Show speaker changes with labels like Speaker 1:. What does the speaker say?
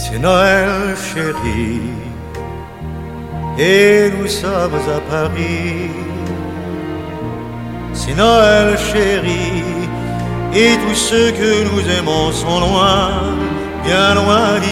Speaker 1: C'est Noël, chérie, et nous sommes à Paris. C'est Noël, chérie, et tous ceux que nous aimons sont loin, bien loin d'ici.